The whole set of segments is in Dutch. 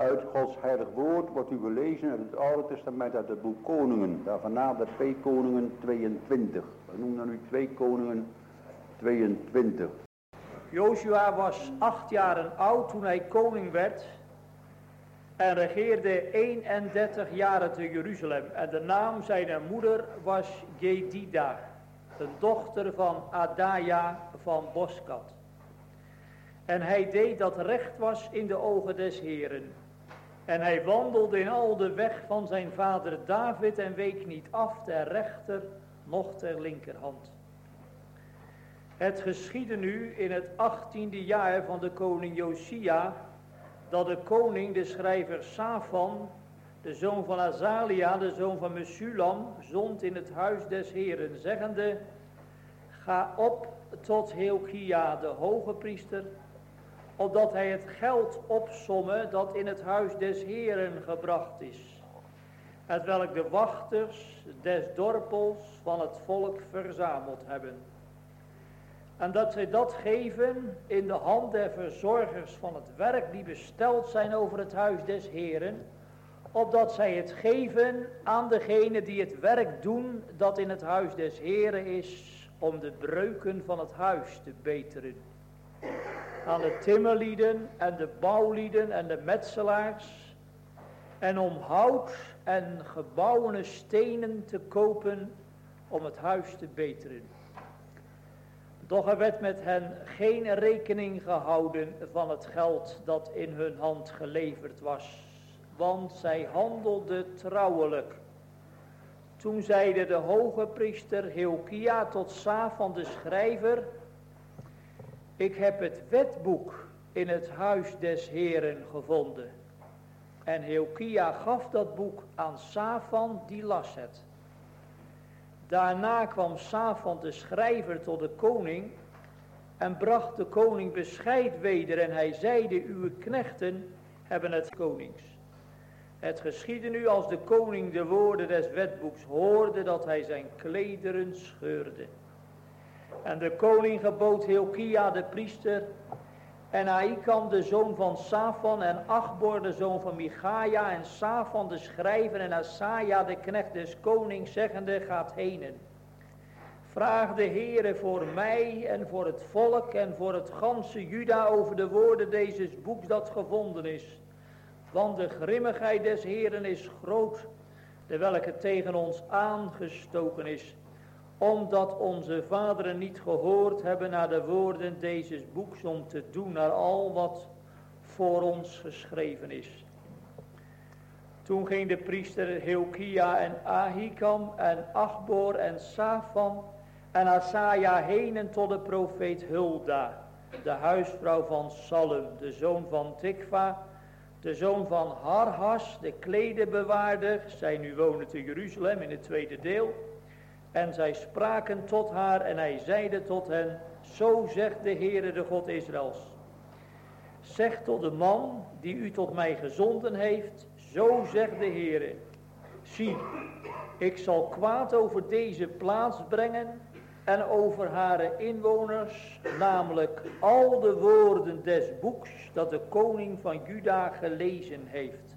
Uit Gods heilig woord wordt u gelezen uit het Oude Testament uit het boek Koningen. Daarvan de 2 Koningen 22. We noemen dan nu 2 Koningen 22. Jozua was 8 jaren oud toen hij koning werd en regeerde 31 jaren te Jeruzalem. En de naam zijn moeder was Jedida, een dochter van Adaja van Boskat. En hij deed dat recht was in de ogen des Heeren. En hij wandelde in al de weg van zijn vader David en week niet af ter rechter, noch ter linkerhand. Het geschiedde nu in het 18e jaar van de koning Josia, dat de koning de schrijver Safan, de zoon van Azalia, de zoon van Mesulam, zond in het huis des Heeren, zeggende: ga op tot Hilkia, de hoge priester, opdat hij het geld opsomme dat in het huis des Heeren gebracht is, hetwelk de wachters des dorpels van het volk verzameld hebben. En dat zij dat geven in de hand der verzorgers van het werk die besteld zijn over het huis des Heeren, opdat zij het geven aan degene die het werk doen dat in het huis des Heeren is, om de breuken van het huis te beteren. Aan de timmerlieden en de bouwlieden en de metselaars, en om hout en gebouwene stenen te kopen om het huis te beteren. Doch er werd met hen geen rekening gehouden van het geld dat in hun hand geleverd was, want zij handelden trouwelijk. Toen zeide de hoge priester Hilkia tot Safan de schrijver: ik heb het wetboek in het huis des Heeren gevonden. En Hilkia gaf dat boek aan Safan, die las het. Daarna kwam Safan de schrijver tot de koning en bracht de koning bescheid weder. En hij zeide: uw knechten hebben het konings. Het geschiedde nu als de koning de woorden des wetboeks hoorde, dat hij zijn klederen scheurde. En de koning gebood Hilkia de priester en Ahikam de zoon van Safan en Achbor de zoon van Michaja en Safan de schrijver en Asaja de knecht des konings, zeggende: gaat henen. Vraag de Heere voor mij en voor het volk en voor het ganse Juda over de woorden deze boeks dat gevonden is. Want de grimmigheid des Heeren is groot, de welke tegen ons aangestoken is, omdat onze vaderen niet gehoord hebben naar de woorden deze boeks, om te doen naar al wat voor ons geschreven is. Toen ging de priester Hilkia en Ahikam en Achbor en Safan en Asaja henen tot de profeet Hulda, de huisvrouw van Salum, de zoon van Tikva, de zoon van Harhas, de kledebewaarder. Zij nu wonen te Jeruzalem in het tweede deel. En zij spraken tot haar en hij zeide tot hen: zo zegt de Heere, de God Israëls. Zeg tot de man die u tot mij gezonden heeft, zo zegt de Heere: zie, ik zal kwaad over deze plaats brengen en over haar inwoners, namelijk al de woorden des boeks dat de koning van Juda gelezen heeft.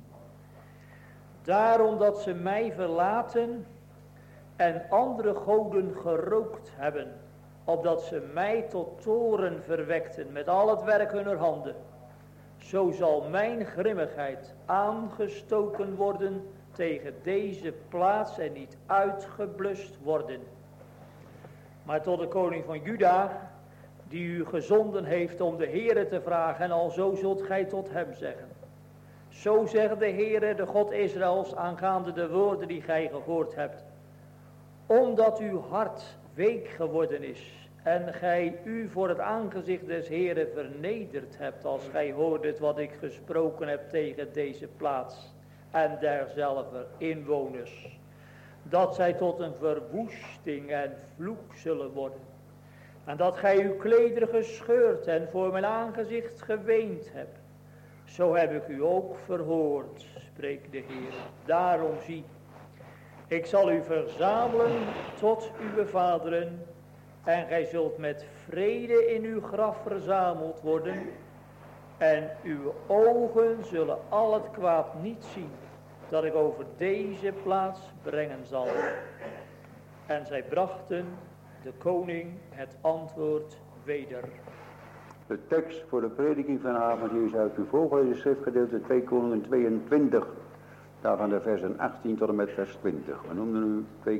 Daarom dat ze mij verlaten en andere goden gerookt hebben, opdat ze mij tot toorn verwekten met al het werk hunner handen. Zo zal mijn grimmigheid aangestoken worden tegen deze plaats en niet uitgeblust worden. Maar tot de koning van Juda, die u gezonden heeft om de Heere te vragen, en alzo zult gij tot hem zeggen: zo zegt de Heere, de God Israëls, aangaande de woorden die gij gehoord hebt. Omdat uw hart week geworden is en gij u voor het aangezicht des Heeren vernederd hebt, als gij hoordet wat ik gesproken heb tegen deze plaats en derzelfde inwoners, dat zij tot een verwoesting en vloek zullen worden, en dat gij uw klederen gescheurd en voor mijn aangezicht geweend hebt, zo heb ik u ook verhoord, spreekt de Heer. Daarom zie, ik zal u verzamelen tot uw vaderen, en gij zult met vrede in uw graf verzameld worden, En uw ogen zullen al het kwaad niet zien, dat ik over deze plaats brengen zal. En zij brachten de koning het antwoord weder. De tekst voor de prediking vanavond is uit uw voorgelezen schriftgedeelte 2 Koningen 22. Daarvan de versen 18 tot en met vers 20. We noemden nu 2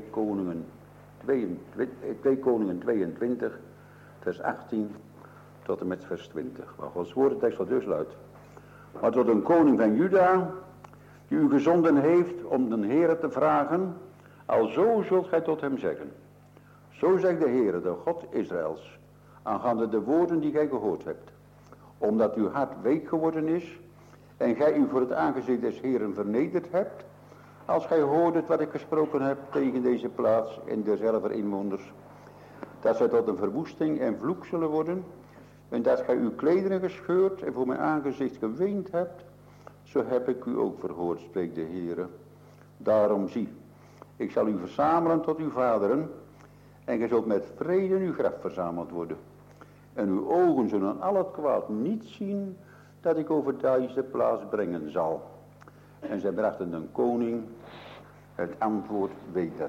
Koningen 22, vers 18 tot en met vers 20. Maar Gods woordentekst al dus luidt. Maar tot een koning van Juda, die u gezonden heeft om de Heere te vragen, alzo zult gij tot hem zeggen. Zo zegt de Heere, de God Israëls, aangaande de woorden die gij gehoord hebt. Omdat uw hart week geworden is, en gij u voor het aangezicht des Heeren vernederd hebt, als gij hoordet wat ik gesproken heb tegen deze plaats en derzelver inwoners, dat zij tot een verwoesting en vloek zullen worden, en dat gij uw klederen gescheurd en voor mijn aangezicht geweend hebt, zo heb ik u ook verhoord, spreekt de Heere. Daarom zie, ik zal u verzamelen tot uw vaderen, en gij zult met vrede in uw graf verzameld worden. En uw ogen zullen al het kwaad niet zien, dat ik over deze plaats brengen zal. En zij brachten de koning het antwoord weder.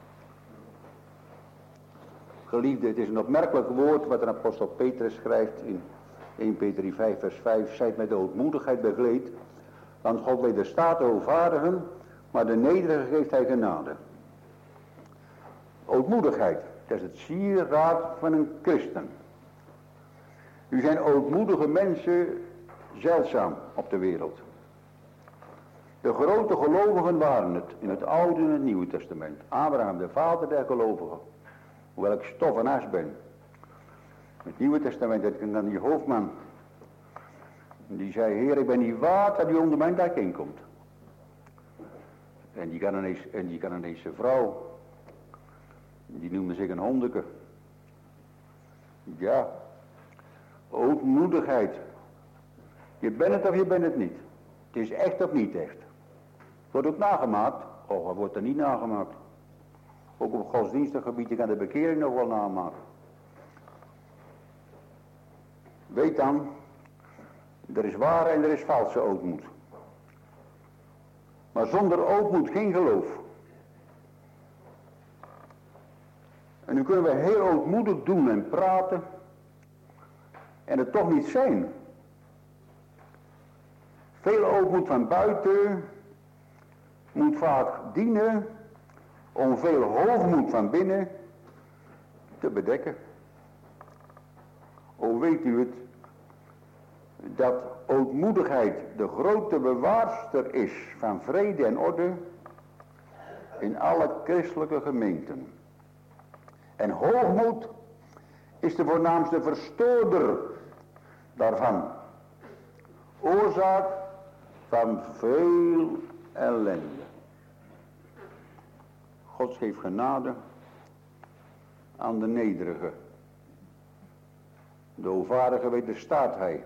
Geliefde, het is een opmerkelijk woord wat de apostel Petrus schrijft in 1 Peter 5 vers 5. Zijt met de ootmoedigheid bekleed, want God wederstaat de hoogvaardigen, maar de nederigen geeft hij genade. Ootmoedigheid, dat is het sieraad van een christen. Nu zijn ootmoedige mensen zeldzaam op de wereld. De grote gelovigen waren het in het Oude en het Nieuwe Testament. Abraham, de vader der gelovigen. Hoewel ik stof en as ben. In het Nieuwe Testament had ik dan die hoofdman. Die zei, Heer, ik ben niet waard dat u onder mijn dak inkomt. En die Canadese vrouw, die noemde zich een hondeke. Ja, ootmoedigheid. Je bent het of je bent het niet. Het is echt of niet echt. Wordt ook nagemaakt? Oh, het wordt er niet nagemaakt. Ook op godsdienstig gebied, je kan de bekering nog wel namaken. Weet dan, er is ware en er is valse ootmoed. Maar zonder ootmoed geen geloof. En nu kunnen we heel ootmoedig doen en praten. En het toch niet zijn. Veel ootmoed van buiten moet vaak dienen om veel hoogmoed van binnen te bedekken. O, weet u het, dat ootmoedigheid de grote bewaarster is van vrede en orde in alle christelijke gemeenten. En hoogmoed is de voornaamste verstoorder daarvan. Oorzaak van veel ellende. God geeft genade aan de nederige. De hoogvaardige wederstaat hij.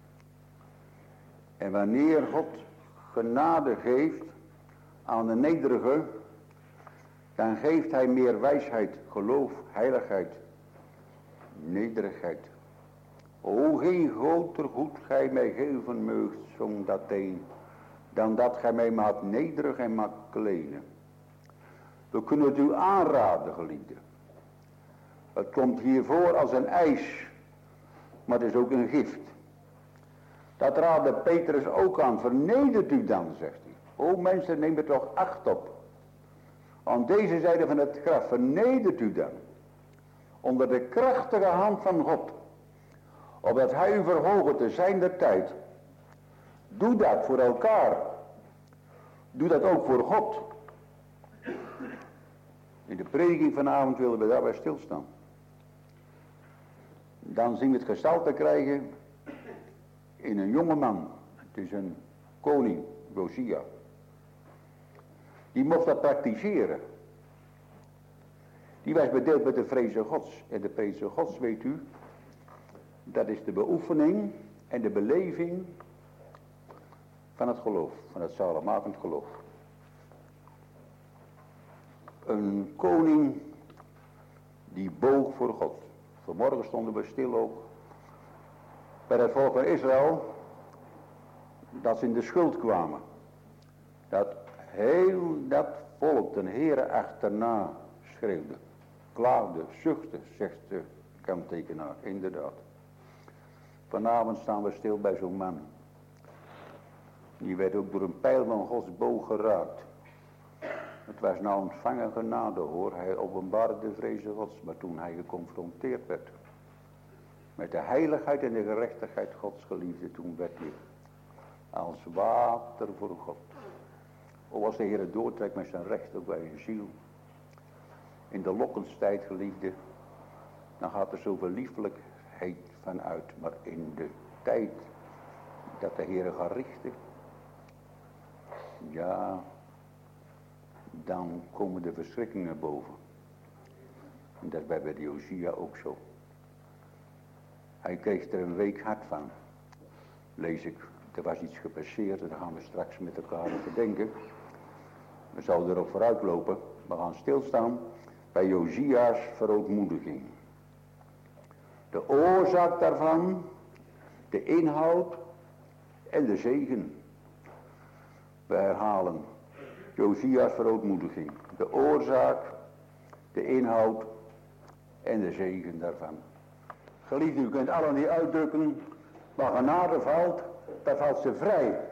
En wanneer God genade geeft aan de nederige, dan geeft hij meer wijsheid, geloof, heiligheid, nederigheid. O, geen groter goed gij mij geven meugt, zong dat een, dan dat gij mij maakt nederig en maakt klenen. We kunnen het u aanraden, geliefde. Het komt hier voor als een eis, maar het is ook een gift. Dat raadde Petrus ook aan, vernedert u dan, zegt hij. O mensen, neem er toch acht op. Aan deze zijde van het graf, vernedert u dan. Onder de krachtige hand van God. Opdat hij u verhogen te zijn der tijd. Doe dat voor elkaar. Doe dat ook voor God. In de prediking vanavond willen we daarbij stilstaan. Dan zien we het gestalte krijgen in een jonge man. Het is een koning, Josia. Die mocht dat praktiseren. Die was bedeeld met de vreze Gods. En de vreze Gods, weet u, dat is de beoefening en de beleving van het geloof. Van het zaligmakend geloof. Een koning die boog voor God. Vanmorgen stonden we stil ook bij het volk van Israël. dat ze in de schuld kwamen. Dat heel dat volk de Heere achterna schreeuwde, klaagde, zuchtte, zegt de kanttekenaar, inderdaad. Vanavond staan we stil bij zo'n man. Die werd ook door een pijl van Gods boog geraakt. Het was nou ontvangen genade hoor, hij openbaarde de vrezen Gods, maar toen hij geconfronteerd werd met de heiligheid en de gerechtigheid Gods geliefde, toen werd hij als water voor God. O, als de Heer het doortrekt met zijn recht ook bij je ziel. In de lokkenstijd geliefde, dan gaat er zoveel liefelijkheid van uit. Maar in de tijd dat de Heer gaat richten, ja, dan komen de verschrikkingen boven. En dat is bij de Josia ook zo. Hij kreeg er een week hard van. Lees ik, er was iets gepasseerd, daar gaan we straks met elkaar over denken. We zouden erop vooruit lopen. We gaan stilstaan bij Josia's verootmoediging. De oorzaak daarvan, de inhoud en de zegen. We herhalen Josia's verootmoediging. De oorzaak, de inhoud en de zegen daarvan. Geliefden, u kunt allen niet uitdrukken, waar genade valt, daar valt ze vrij.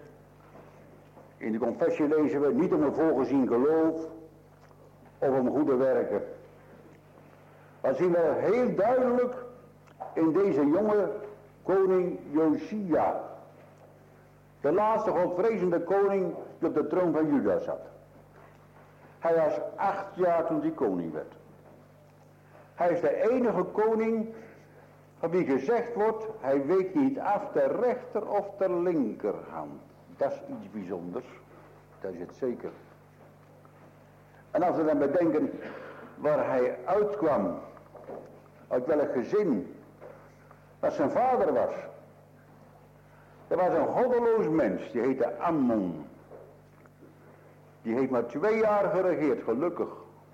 In de confessie lezen we niet om een voorgezien geloof of om goede werken. Dat zien we heel duidelijk in deze jonge koning Josia. De laatste godvrezende koning die op de troon van Juda zat. Hij was 8 jaar toen hij koning werd. Hij is de enige koning van wie gezegd wordt, hij week niet af de rechter of de linkerhand. Dat is iets bijzonders, dat is het zeker. En als we dan bedenken waar hij uitkwam, uit welk gezin, wat zijn vader was. Dat was een goddeloos mens, die heette Ammon. Die heeft maar 2 jaar geregeerd, gelukkig.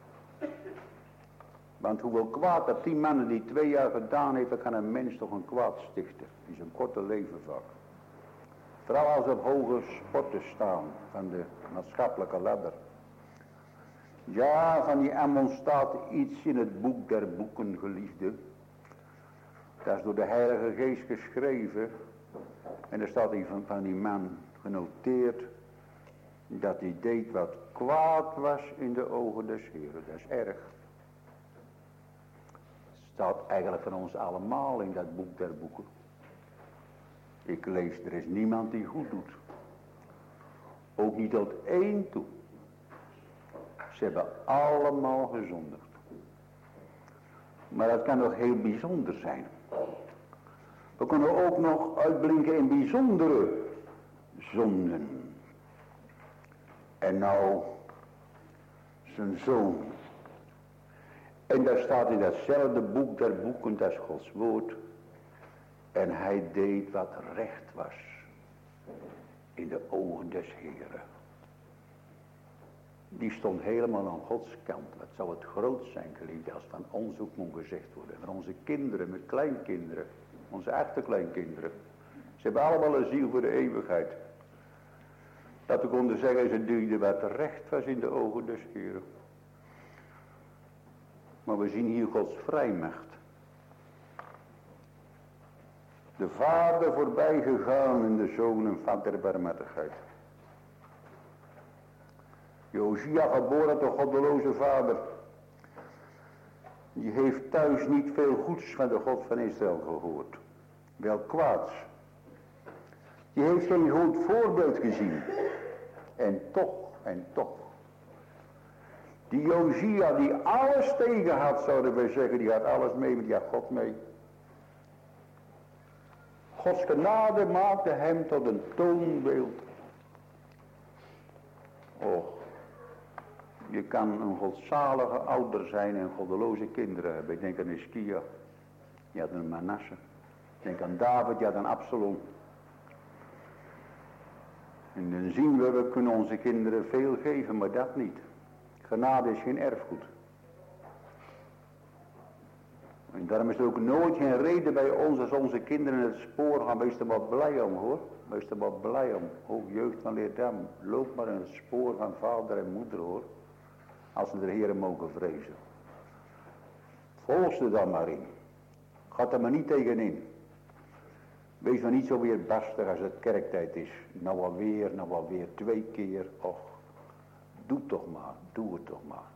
Want hoeveel kwaad dat die mannen die 2 jaar gedaan heeft, dan kan een mens toch een kwaad stichten. Die is een korte leven vaak. Vooral als ze op hoge sporten staan van de maatschappelijke ladder. Ja, van die Ammon staat iets in het boek der boeken, geliefde. Dat is door de Heilige Geest geschreven. En er staat van die man genoteerd dat hij deed wat kwaad was in de ogen des Heeren. Dat is erg. Het staat eigenlijk van ons allemaal in dat boek der boeken. Ik lees, er is niemand die goed doet. Ook niet tot 1 toe. Ze hebben allemaal gezondigd. Maar dat kan nog heel bijzonder zijn. We kunnen ook nog uitblinken in bijzondere zonden. En nou, zijn zoon. En daar staat in datzelfde boek der boeken, dat is Gods woord. En hij deed wat recht was in de ogen des Heeren. Die stond helemaal aan Gods kant. Wat zou het groot zijn, geliefde, als van ons ook moet gezegd worden. Van onze kinderen, met kleinkinderen, onze achterkleinkinderen. Ze hebben allemaal een ziel voor de eeuwigheid. Dat we konden zeggen, ze deden wat recht was in de ogen des Heeren. Maar we zien hier Gods vrijmacht. De vader voorbij gegaan en de zoon een vat der barmhartigheid. Josia, geboren door goddeloze vader. Die heeft thuis niet veel goeds van de God van Israël gehoord. Wel kwaads. Die heeft geen goed voorbeeld gezien. En toch. Die Josia die alles tegen had, zouden we zeggen, die had alles mee, maar die had God mee. Gods genade maakte hem tot een toonbeeld. Och, je kan een godzalige ouder zijn en goddeloze kinderen hebben. Ik denk aan Hiskia, je had een Manasse. Ik denk aan David, je had een Absalom. En dan zien we kunnen onze kinderen veel geven, maar dat niet. Genade is geen erfgoed. En daarom is er ook nooit geen reden bij ons als onze kinderen in het spoor gaan. Wees er wat blij om hoor. Wees er wat blij om. Ook jeugd van Leerdam. Loop maar in het spoor van vader en moeder hoor. Als ze de Heer mogen vrezen. Volg ze dan maar in. Gaat er maar niet tegenin. Wees maar niet zo weer barstig als het kerktijd is. Nou alweer 2 keer. Och, doe het toch maar.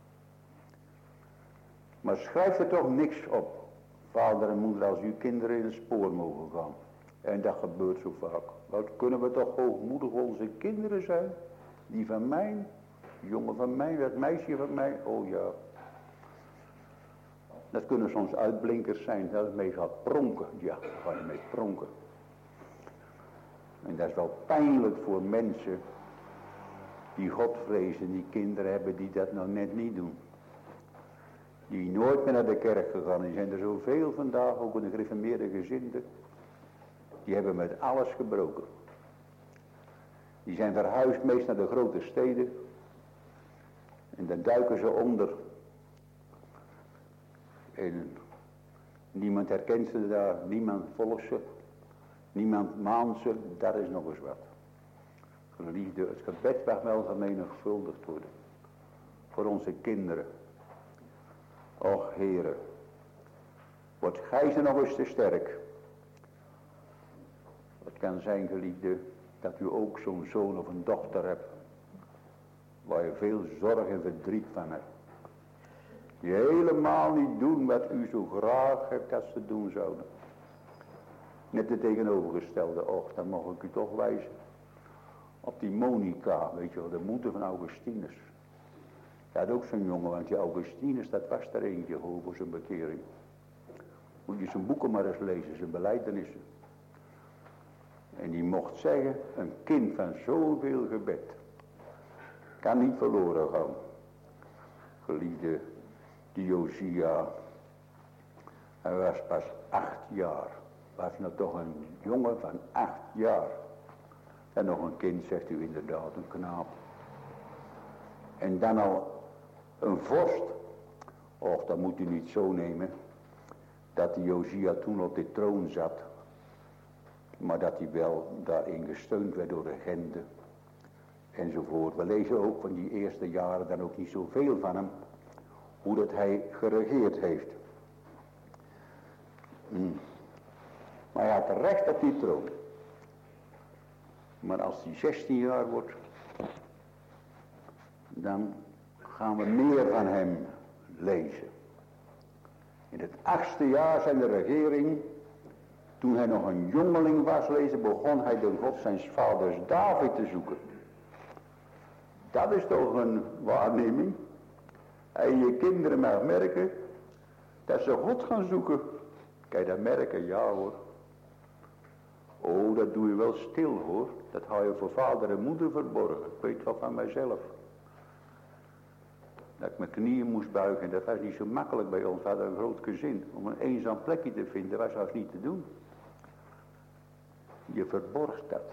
Maar schrijf er toch niks op. Vader en moeder, als uw kinderen in het spoor mogen gaan. En dat gebeurt zo vaak. Wat kunnen we toch hoogmoedig voor onze kinderen zijn? Die van mij, die jongen van mij, dat meisje van mij. Oh ja. Dat kunnen soms uitblinkers zijn. Dat het mee gaat pronken. Ja, daar ga je mee pronken. En dat is wel pijnlijk voor mensen die God vrezen, die kinderen hebben die dat nou net niet doen. Die nooit meer naar de kerk gegaan. Die zijn er zoveel vandaag, ook in de gereformeerde gezinden. Die hebben met alles gebroken. Die zijn verhuisd meest naar de grote steden. En dan duiken ze onder. En niemand herkent ze daar, niemand volgt ze. Niemand maand ze, dat is nog eens wat. Geliefde, het gebed mag wel vermenigvuldigd worden. Voor onze kinderen. Och Heere, wordt gij ze nog eens te sterk. Het kan zijn, geliefde, dat u ook zo'n zoon of een dochter hebt. Waar je veel zorg en verdriet van hebt. Die helemaal niet doen wat u zo graag hebt dat ze doen zouden. Net het tegenovergestelde, och, dan mag ik u toch wijzen. Op die Monica, weet je wel, de moeder van Augustinus. Hij had ook zo'n jongen, want die Augustinus, dat was er eentje voor zijn bekering. Moet je zijn boeken maar eens lezen, zijn belijdenissen. En die mocht zeggen, een kind van zoveel gebed kan niet verloren gaan. Geliefde, die Josia, hij was pas 8 jaar. Was nou toch een jongen van 8 jaar. En nog een kind, zegt u inderdaad, een knaap. En dan al een vorst. Och, dat moet u niet zo nemen. Dat die Josia toen op de troon zat. Maar dat hij wel daarin gesteund werd door regenten. Enzovoort. We lezen ook van die eerste jaren dan ook niet zoveel van hem. Hoe dat hij geregeerd heeft. Maar hij had recht op die troon. Maar als hij 16 jaar wordt, dan gaan we meer van hem lezen. In het 8e jaar zijn de regering, toen hij nog een jongeling was, begon hij de God zijn vaders David te zoeken. Dat is toch een waarneming. En je kinderen mag merken dat ze God gaan zoeken. Kan je dat merken? Ja hoor. Oh, dat doe je wel stil hoor. Dat hou je voor vader en moeder verborgen. Ik weet wel van mijzelf. Dat ik mijn knieën moest buigen. Dat was niet zo makkelijk bij ons. We hadden een groot gezin. Om een eenzaam plekje te vinden was zelfs niet te doen. Je verborgt dat.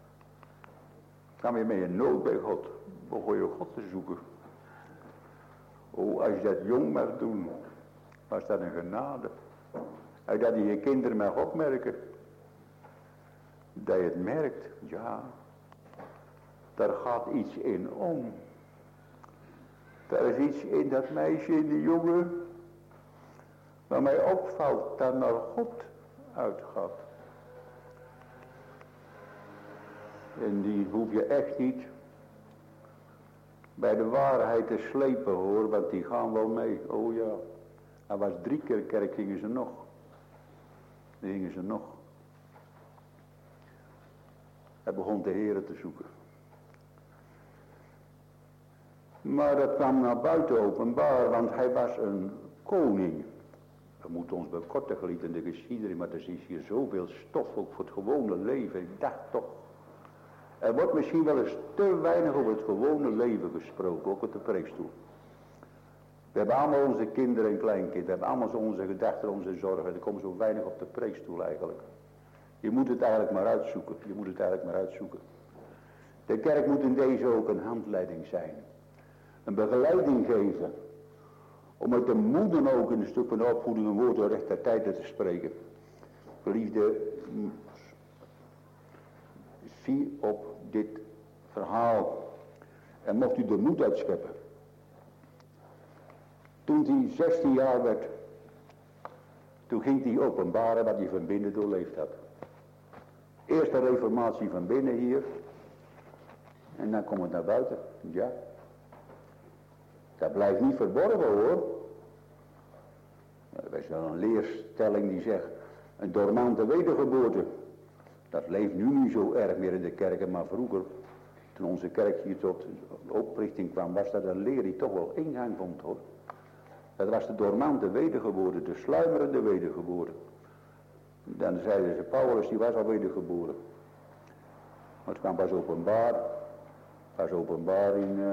Ga je met je nood bij God. Begon je God te zoeken. Oh, als je dat jong mag doen. Was dat een genade. Als dat je kinderen mag opmerken. Dat je het merkt, ja, daar gaat iets in om. Daar is iets in dat meisje, in die jongen, waar mij opvalt dat naar God uitgaat. En die hoef je echt niet bij de waarheid te slepen hoor, want die gaan wel mee. Oh ja, hij was 3 keer kerk, gingen ze nog. Die gingen ze nog. Hij begon de Heere te zoeken. Maar dat kwam naar buiten openbaar, want hij was een koning. We moeten ons bekorten, geliefd in de geschiedenis, maar er is hier zoveel stof ook voor het gewone leven. Ik dacht toch, er wordt misschien wel eens te weinig over het gewone leven gesproken, ook op de preekstoel. We hebben allemaal onze kinderen en kleinkinderen, we hebben allemaal onze gedachten, onze zorgen. Er komt zo weinig op de preekstoel eigenlijk. Je moet het eigenlijk maar uitzoeken. Je moet het eigenlijk maar uitzoeken. De kerk moet in deze ook een handleiding zijn. Een begeleiding geven. Om met de moeder ook in een stuk van de opvoeding een woord door rechter tijden te spreken. Geliefde, zie op dit verhaal. En mocht u de moed uitscheppen. Toen hij 16 jaar werd. Toen ging hij openbaren wat hij van binnen doorleefd had. Eerst de reformatie van binnen hier. En dan komt het naar buiten. Ja. Dat blijft niet verborgen hoor. Er is wel een leerstelling die zegt. Een dormante wedergeboorte. Dat leeft nu niet zo erg meer in de kerken. Maar vroeger. Toen onze kerk hier tot oprichting kwam. Was dat een leer die toch wel ingang vond hoor. Dat was de dormante wedergeboorte. De sluimerende wedergeboorte. Dan zeiden ze Paulus die was al wedergeboren. Maar het kwam pas openbaar. Pas openbaar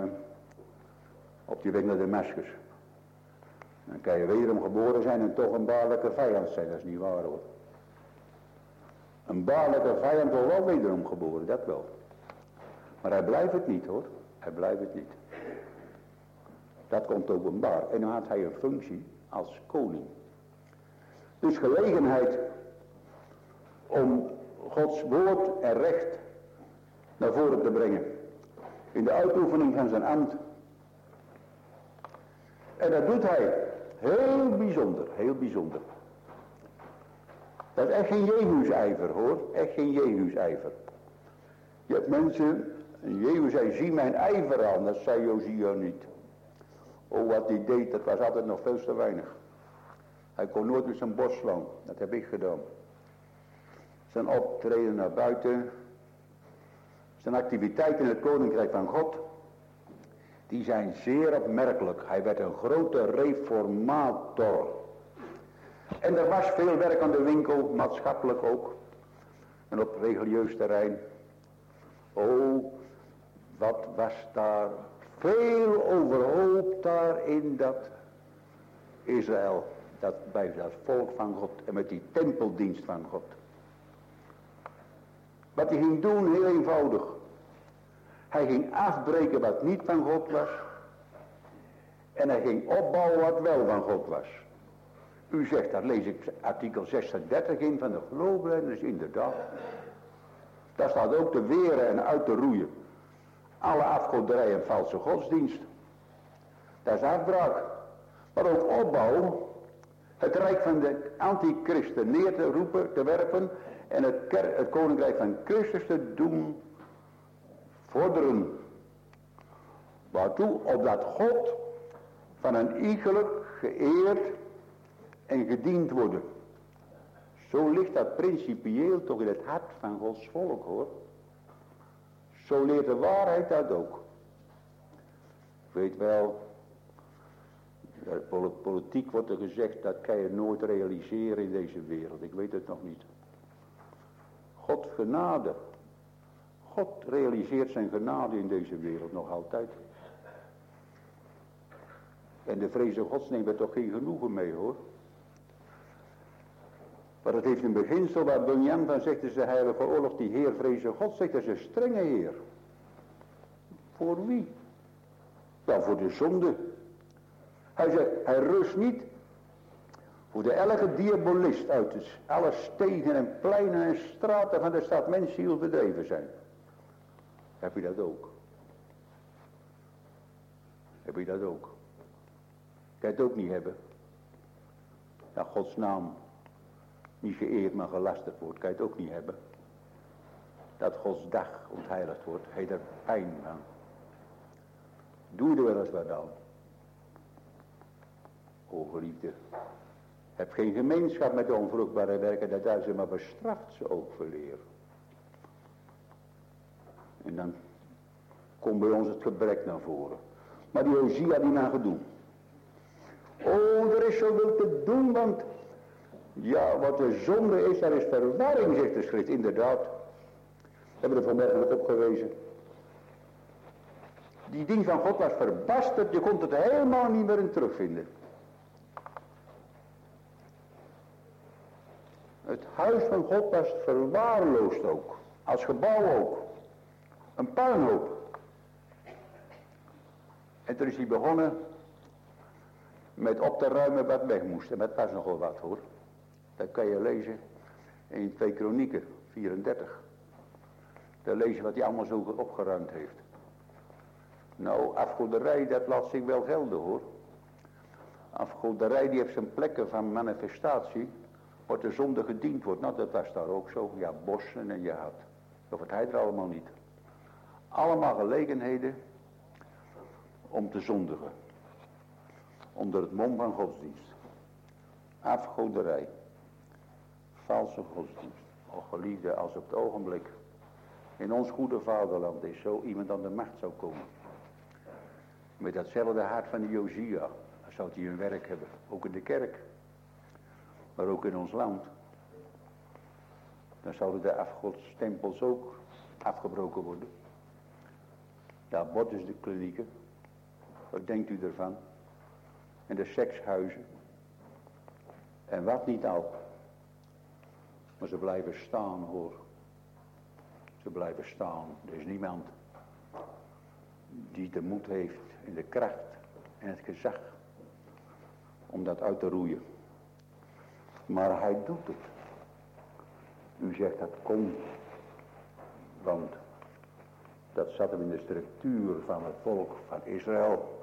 op die weg naar Damascus. Dan kan je wederom geboren zijn en toch een baarlijke vijand zijn. Dat is niet waar hoor. Een baarlijke vijand wordt wel wederom geboren, dat wel. Maar hij blijft het niet hoor. Hij blijft het niet. Dat komt openbaar. En dan had hij een functie als koning. Dus gelegenheid om Gods woord en recht naar voren te brengen. In de uitoefening van zijn ambt. En dat doet hij heel bijzonder, heel bijzonder. Dat is echt geen Jehusijver hoor, echt geen Jehusijver. Je hebt mensen, en Jehu zei, zie mijn ijver aan, dat zei Josia niet. Oh wat hij deed, dat was altijd nog veel te weinig. Hij kon nooit met zijn borst slaan, dat heb ik gedaan. Zijn optreden naar buiten, zijn activiteiten in het koninkrijk van God, die zijn zeer opmerkelijk. Hij werd een grote reformator. En er was veel werk aan de winkel, maatschappelijk ook. En op religieus terrein. Oh, wat was daar veel overhoop daar in dat Israël. Bij dat volk van God en met die tempeldienst van God. Wat hij ging doen, heel eenvoudig. Hij ging afbreken wat niet van God was. En hij ging opbouwen wat wel van God was. U zegt, daar lees ik artikel 36 in van de geloofsbelijdenis, inderdaad. Daar staat ook te weren en uit te roeien. Alle afgoderij en valse godsdienst. Dat is afbraak. Maar ook opbouw. Het rijk van de antichristen neer te roepen, te werpen. En het koninkrijk van Christus te doen vorderen. Waartoe? Opdat God van een iegelijk geëerd en gediend worden. Zo ligt dat principieel toch in het hart van Gods volk hoor. Zo leert de waarheid dat ook. Ik weet wel, politiek wordt er gezegd dat kan je nooit realiseren in deze wereld. Ik weet het nog niet. God genade. God realiseert zijn genade in deze wereld nog altijd. En de vreze Gods neemt er toch geen genoegen mee hoor. Maar het heeft een beginsel waar Bunyan van zegt, is de heilige oorlog, die Heer vreze God zegt, dat is een strenge Heer. Voor wie? Wel voor de zonde. Hij zegt, hij rust niet voor de elke diabolist uit alle stegen en pleinen en straten van de stad mensziel bedreven zijn. Heb je dat ook? Heb je dat ook? Kan je het ook niet hebben? Dat Gods naam niet geëerd maar gelasterd wordt, kan je het ook niet hebben. Dat Gods dag ontheiligd wordt, hij er pijn aan. Doe je er wel eens wat aan? O geliefde, heb geen gemeenschap met de onvruchtbare werken, dat daar ze maar bestraft ze ook verleer. En dan komt bij ons het gebrek naar voren. Maar die Josia die mag het doen. Oh, er is zoveel te doen, want ja, wat de zonde is, daar is verwarring, zegt de schrift, inderdaad. We hebben er vanmorgen op gewezen. Die dienst van God was verbasterd, je kon het helemaal niet meer in terugvinden. Het huis van God was verwaarloosd ook, als gebouw ook. Een puinhoop. En toen is hij begonnen met op te ruimen wat weg moest. En dat was nogal wat hoor. Dat kan je lezen in 2 Kronieken 34. Daar lees je wat hij allemaal zo opgeruimd heeft. Nou, afgoderij, dat laat zich wel gelden hoor. Afgoderij die heeft zijn plekken van manifestatie. Wordt de zonde gediend wordt. Nou, dat was daar ook zo. Ja, bossen en je had. Of het hij er allemaal niet. Allemaal gelegenheden om te zondigen. Onder het mom van godsdienst. Afgoderij. Valse godsdienst. Och geliefde, als op het ogenblik in ons goede vaderland is zo iemand aan de macht zou komen. Met datzelfde hart van de Josia. Dan zou hij een werk hebben. Ook in de kerk. Maar ook in ons land. Dan zouden de afgodstempels ook afgebroken worden. De abortusklinieken. Wat denkt u ervan? En de sekshuizen. En wat niet al. Maar ze blijven staan hoor. Ze blijven staan. Er is niemand die de moed heeft en de kracht en het gezag om dat uit te roeien. Maar hij doet het. U zegt dat komt. Want dat zat hem in de structuur van het volk van Israël.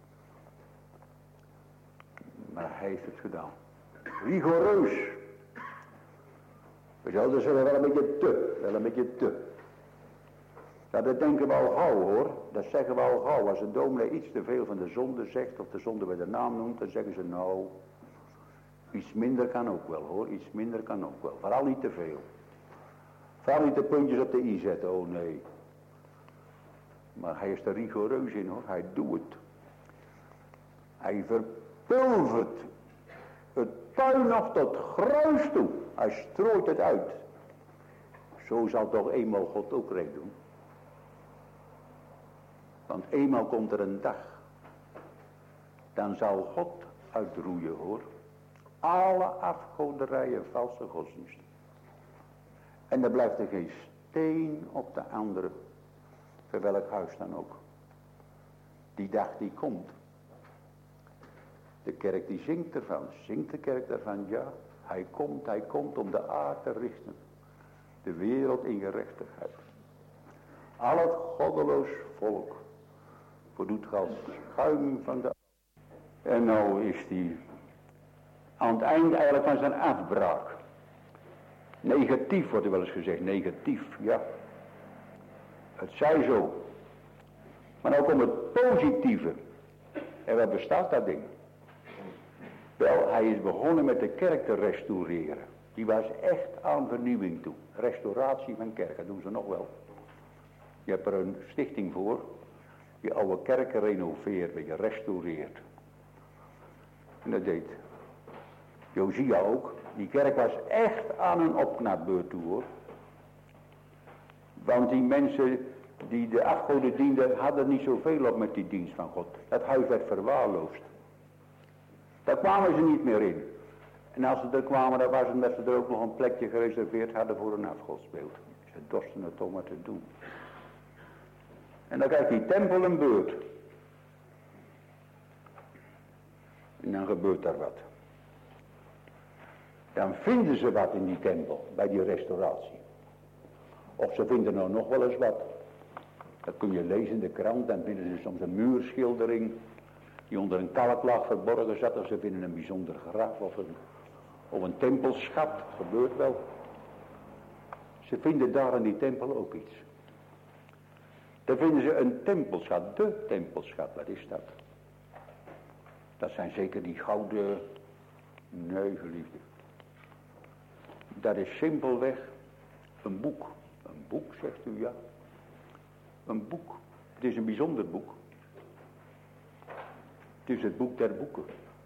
Maar hij heeft het gedaan. Rigoureus. We zouden zeggen wel een beetje te. Ja, dat denken we al gauw hoor. Dat zeggen we al gauw. Als een dominee iets te veel van de zonde zegt, of de zonde bij de naam noemt, dan zeggen ze nou, iets minder kan ook wel hoor. Iets minder kan ook wel. Vooral niet te veel. Vooral niet de puntjes op de i zetten, oh nee. Maar hij is er rigoureus in hoor. Hij doet het. Hij verpulvert het puin nog tot gruis toe. Hij strooit het uit. Zo zal toch eenmaal God ook recht doen. Want eenmaal komt er een dag. Dan zal God uitroeien hoor. Alle afgoderijen, valse godsdiensten. En er blijft er geen steen op de andere. Voor welk huis dan ook. Die dag die komt. De kerk die zingt ervan. Zingt de kerk ervan? Ja. Hij komt om de aarde te richten. De wereld in gerechtigheid. Al het goddeloos volk. Voldoet als schuim van de. En nou is hij aan het eind eigenlijk van zijn afbraak. Negatief wordt er wel eens gezegd. Negatief, ja. Het zij zo. Maar nou komt het positieve. En wat bestaat dat ding? Wel, hij is begonnen met de kerk te restaureren. Die was echt aan vernieuwing toe. Restauratie van kerken, dat doen ze nog wel. Je hebt er een stichting voor. Die oude kerken renoveert, je restaureert. En dat deed Josia ook. Die kerk was echt aan een opknapbeurt toe hoor. Want die mensen die de afgoden dienden, hadden niet zoveel op met die dienst van God. Dat huis werd verwaarloosd. Daar kwamen ze niet meer in. En als ze er kwamen, dan was het omdat ze er ook nog een plekje gereserveerd hadden voor een afgodsbeeld. Ze dorsten het om maar te doen. En dan krijgt die tempel een beurt. En dan gebeurt er wat. Dan vinden ze wat in die tempel, bij die restauratie. Of ze vinden er nog wel eens wat. Dat kun je lezen in de krant, dan vinden ze soms een muurschildering die onder een kalklaag verborgen zat. Of ze vinden een bijzonder graf of een tempelschat, gebeurt wel. Ze vinden daar in die tempel ook iets. Dan vinden ze een tempelschat, de tempelschat, wat is dat? Dat zijn zeker die gouden, nee geliefde. Dat is simpelweg een boek. Een boek, zegt u, ja. Een boek. Het is een bijzonder boek. Het is het boek der boeken.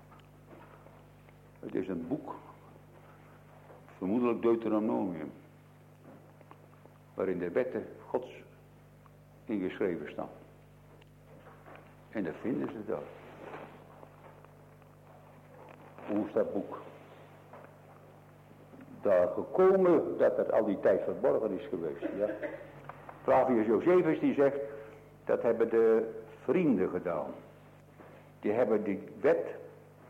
Het is een boek. Vermoedelijk Deuteronomium. Waarin de wetten Gods ingeschreven staan. En dat vinden ze daar. Hoe is dat boek daar gekomen dat het al die tijd verborgen is geweest? Ja. Flavius Josephus die zegt, dat hebben de vrienden gedaan. Die hebben die wet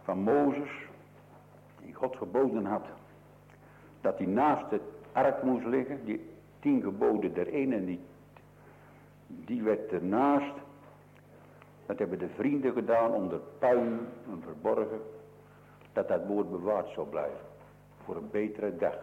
van Mozes, die God geboden had, dat hij naast het ark moest liggen, die 10 geboden erin en die werd ernaast. Dat hebben de vrienden gedaan onder puin en verborgen, dat dat woord bewaard zou blijven, voor een betere dag.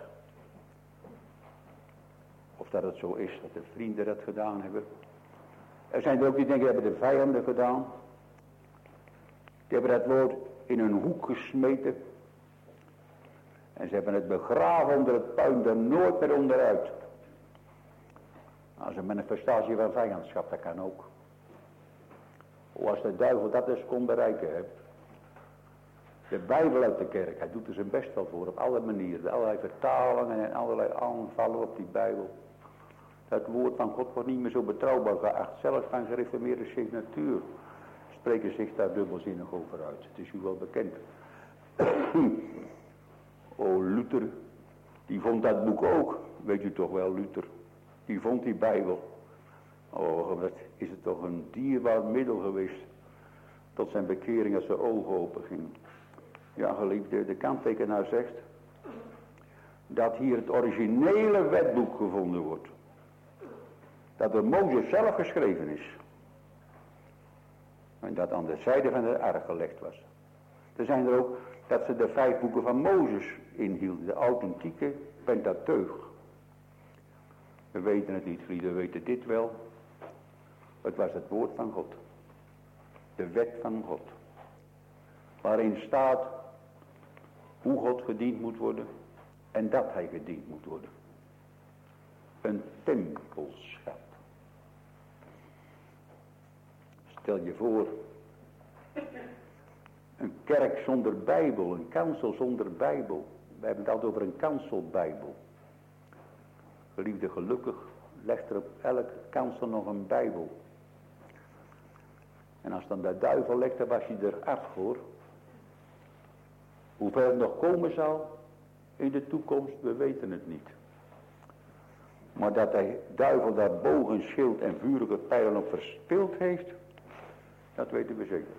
Of dat het zo is dat de vrienden dat gedaan hebben. Er zijn er ook die denken, dat hebben de vijanden gedaan. Die hebben dat woord in een hoek gesmeten. En ze hebben het begraven onder het puin, er nooit meer onderuit. Als een manifestatie van vijandschap, dat kan ook. Hoe als de duivel dat eens kon bereiken, hè. De Bijbel uit de kerk, hij doet er zijn best wel voor, op alle manieren. Allerlei vertalingen en allerlei aanvallen op die Bijbel. Het woord van God wordt niet meer zo betrouwbaar geacht. Zelfs van gereformeerde signatuur spreken zich daar dubbelzinnig over uit. Het is u wel bekend. Luther, die vond dat boek ook. Weet u toch wel, Luther. Die vond die Bijbel. Wat is het toch een dierbaar middel geweest. Tot zijn bekering als zijn ogen open gingen. Ja, geliefde, de kanttekenaar zegt dat hier het originele wetboek gevonden wordt. Dat door Mozes zelf geschreven is. En dat aan de zijde van de ark gelegd was. Er zijn er ook dat ze de 5 boeken van Mozes inhielden. De authentieke Pentateuch. We weten het niet, we weten dit wel. Het was het woord van God. De wet van God. Waarin staat hoe God gediend moet worden. En dat hij gediend moet worden. Een tempelschap. Stel je voor. Een kerk zonder Bijbel. Een kansel zonder Bijbel. We hebben het altijd over een kanselbijbel. Geliefde, gelukkig legt er op elke kansel nog een Bijbel. En als dan de duivel legt, dan was hij eraf, hoor. Hoe ver het nog komen zal in de toekomst, we weten het niet. Maar dat de duivel daar bogen, schild en vurige pijlen op verspild heeft, dat weten we zeker.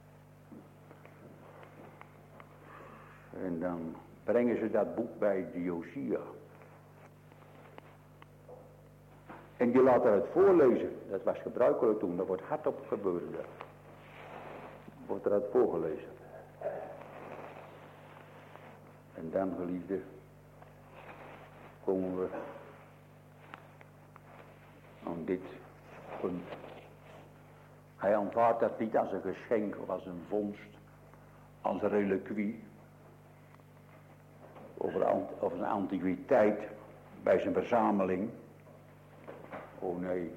En dan brengen ze dat boek bij Josia. En die laten het voorlezen. Dat was gebruikelijk toen. Dat wordt hardop gebeurd. Wordt er uit voorgelezen. En dan, geliefde, komen we aan dit punt. Hij aanvaardt dat niet als een geschenk of als een vondst, als een reliquie of een antiquiteit bij zijn verzameling. Oh nee.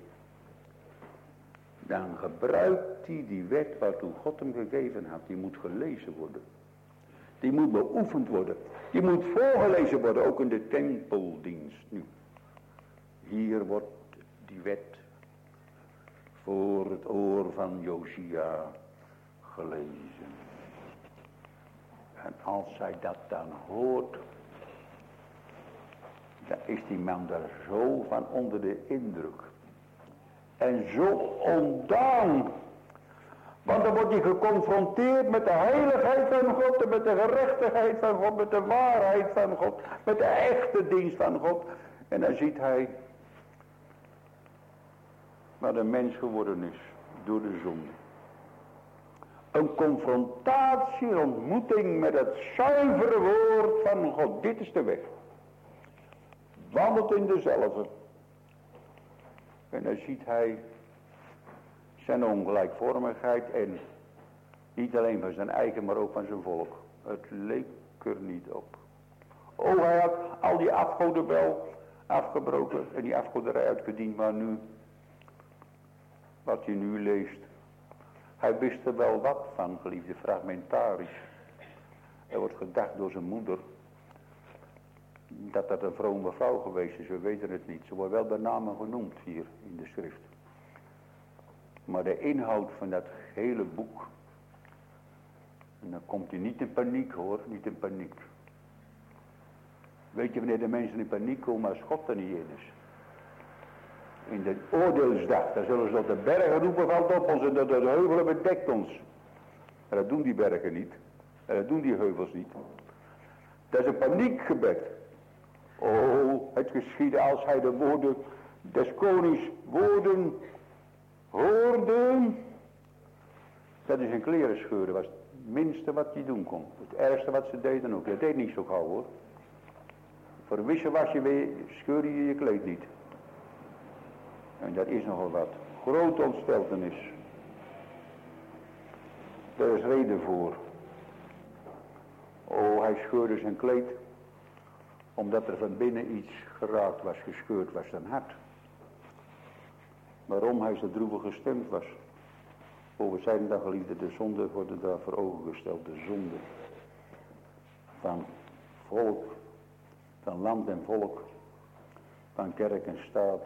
Dan gebruikt hij die wet waartoe God hem gegeven had. Die moet gelezen worden. Die moet beoefend worden. Die moet voorgelezen worden, ook in de tempeldienst nu. Hier wordt die wet voor het oor van Josia gelezen. En als zij dat dan hoort, dan is die man daar zo van onder de indruk. En zo ontdaan. Want dan wordt hij geconfronteerd met de heiligheid van God, en met de gerechtigheid van God, met de waarheid van God, met de echte dienst van God. En dan ziet hij wat een mens geworden is door de zonde. Een confrontatie, een ontmoeting met het zuivere woord van God. Dit is de weg. Wandelt in dezelfde. En dan ziet hij zijn ongelijkvormigheid en niet alleen van zijn eigen, maar ook van zijn volk. Het leek er niet op. Oh, hij had al die afgoden wel afgebroken en die afgoderij uitgediend, maar nu, wat je nu leest, hij wist er wel wat van, geliefde, fragmentarisch. Er wordt gedacht door zijn moeder dat dat een vrome vrouw geweest is, we weten het niet. Ze wordt wel bij namen genoemd hier in de schrift. Maar de inhoud van dat hele boek, en dan komt hij niet in paniek, hoor, niet in paniek. Weet je wanneer de mensen in paniek komen als God er niet in is? In de oordeelsdag, dan zullen ze op de bergen roepen, valt op ons en de heuvelen bedekt ons. Maar dat doen die bergen niet. En dat doen die heuvels niet. Dat is een paniekgebed. Oh, het geschiedde als hij de woorden des konings woorden hoorde. Dat is een kleren scheuren, was het minste wat hij doen kon. Het ergste wat ze deden ook. Dat deed niet zo gauw hoor. Voor wissen was je weer, scheur je je kleed niet. En dat is nogal wat. Grote ontsteltenis. Daar is reden voor. Oh, hij scheurde zijn kleed. Omdat er van binnen iets geraakt was, gescheurd was zijn hart. Waarom hij zo droevig gestemd was. Over zijn dag geliefde, de zonde worden daar voor ogen gesteld. De zonde van volk, van land en volk, van kerk en staat.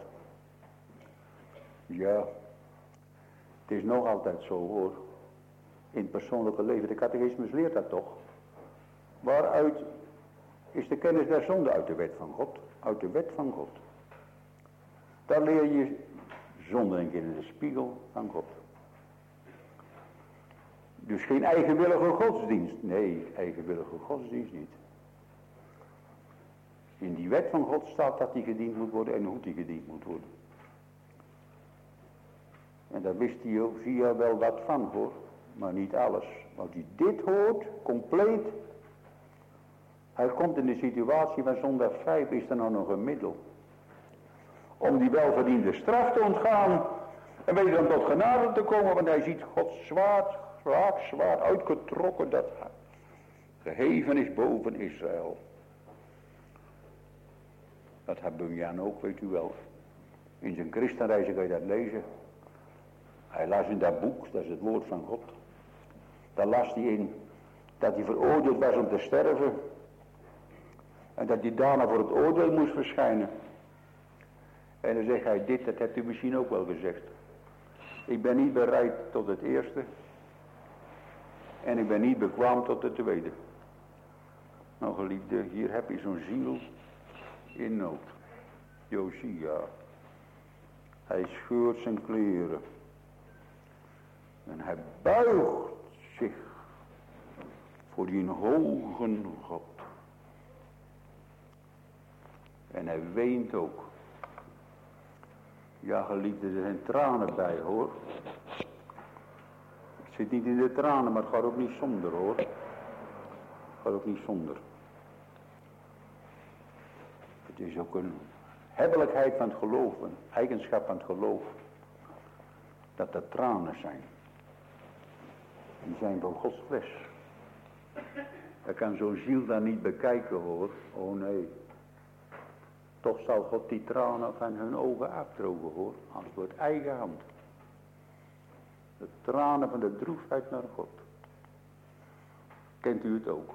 Ja, het is nog altijd zo hoor. In het persoonlijke leven, de catechismus leert dat toch. Waaruit is de kennis der zonde? Uit de wet van God. Uit de wet van God. Daar leer je zonde in de spiegel van God. Dus geen eigenwillige godsdienst. Nee, eigenwillige godsdienst niet. In die wet van God staat dat die gediend moet worden en hoe die gediend moet worden. En daar wist Josia wel wat van hoor, maar niet alles. Als hij dit hoort, compleet. Hij komt in de situatie van zondag 5, is er nou nog een middel. Om die welverdiende straf te ontgaan. En weet je dan tot genade te komen, want hij ziet Gods zwaard, raakzwaard uitgetrokken dat geheven is boven Israël. Dat had Bunyan ook, weet u wel. In zijn christenreizen kan je dat lezen. Hij las in dat boek, dat is het woord van God. Daar las hij in dat hij veroordeeld was om te sterven. En dat hij daarna voor het oordeel moest verschijnen. En dan zegt hij dit, dat hebt u misschien ook wel gezegd. Ik ben niet bereid tot het eerste. En ik ben niet bekwaam tot het tweede. Nou geliefde, hier heb je zo'n ziel in nood. Josia. Hij scheurt zijn kleren. En hij buigt zich voor die hoge God. En hij weent ook. Ja geliefde, er zijn tranen bij hoor. Ik zit niet in de tranen, maar het gaat ook niet zonder hoor. Het gaat ook niet zonder. Het is ook een hebbelijkheid van het geloof, een eigenschap van het geloof. Dat er tranen zijn. Die zijn van Gods fles. Dat kan zo'n ziel dan niet bekijken hoor. Oh nee. Toch zal God die tranen van hun ogen afdrogen hoor. Als door het eigen hand. De tranen van de droefheid naar God. Kent u het ook?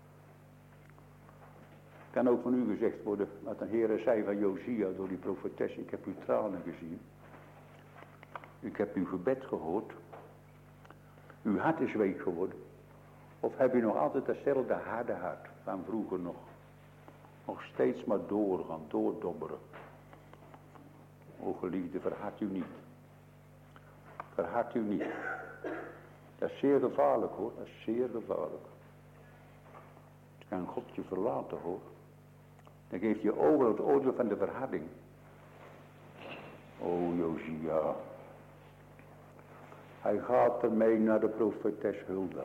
Kan ook van u gezegd worden. Wat de Heere zei van Josia door die profetes. Ik heb uw tranen gezien. Ik heb uw gebed gehoord. Uw hart is week geworden. Of heb u nog altijd datzelfde harde hart van vroeger nog. Nog steeds maar doorgaan, doordobberen. O geliefde, verhard u niet. Verhard u niet. Dat is zeer gevaarlijk hoor, dat is zeer gevaarlijk. Het kan God je verlaten hoor. Dan geeft je over het oordeel van de verharding. O Josia. Hij gaat ermee naar de profetes Hulda.